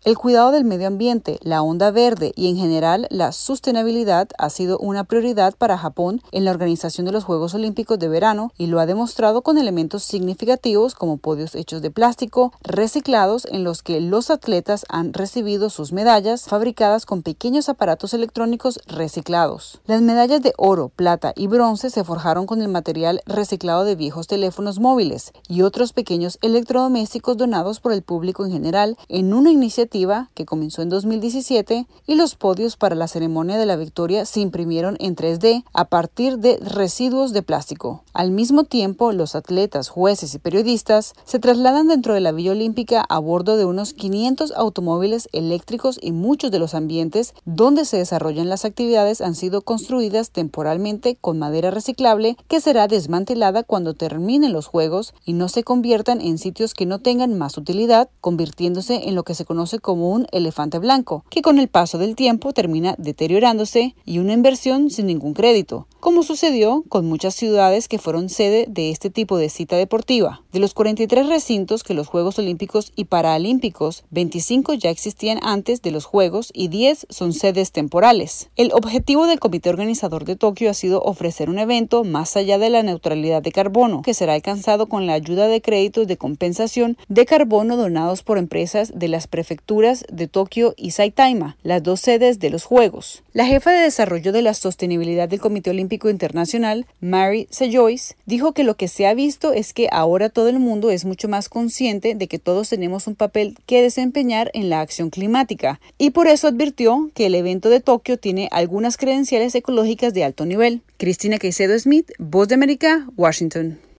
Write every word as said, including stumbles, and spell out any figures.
El cuidado del medio ambiente, la onda verde y en general la sostenibilidad ha sido una prioridad para Japón en la organización de los Juegos Olímpicos de verano y lo ha demostrado con elementos significativos como podios hechos de plástico, reciclados en los que los atletas han recibido sus medallas fabricadas con pequeños aparatos electrónicos reciclados. Las medallas de oro, plata y bronce se forjaron con el material reciclado de viejos teléfonos móviles y otros pequeños electrodomésticos donados por el público en general en una iniciativa que comenzó en dos mil diecisiete, y los podios para la ceremonia de la victoria se imprimieron en tres D a partir de residuos de plástico. Al mismo tiempo, los atletas, jueces y periodistas se trasladan dentro de la Villa Olímpica a bordo de unos quinientos automóviles eléctricos y muchos de los ambientes donde se desarrollan las actividades han sido construidas temporalmente con madera reciclable que será desmantelada cuando terminen los Juegos y no se conviertan en sitios que no tengan más utilidad, convirtiéndose en lo que se conoce como un elefante blanco, que con el paso del tiempo termina deteriorándose y una inversión sin ningún crédito, como sucedió con muchas ciudades que fueron sede de este tipo de cita deportiva. De los cuarenta y tres recintos que los Juegos Olímpicos y Paralímpicos, veinticinco ya existían antes de los Juegos y diez son sedes temporales. El objetivo del comité organizador de Tokio ha sido ofrecer un evento más allá de la neutralidad de carbono, que será alcanzado con la ayuda de créditos de compensación de carbono donados por empresas de las prefecturas de Tokio y Saitama, las dos sedes de los Juegos. La jefa de desarrollo de la sostenibilidad del Comité Olímpico Internacional, Mary Sejoyce, dijo que lo que se ha visto es que ahora todo el mundo es mucho más consciente de que todos tenemos un papel que desempeñar en la acción climática, y por eso advirtió que el evento de Tokio tiene algunas credenciales ecológicas de alto nivel. Cristina Caicedo Smith, Voz de América, Washington.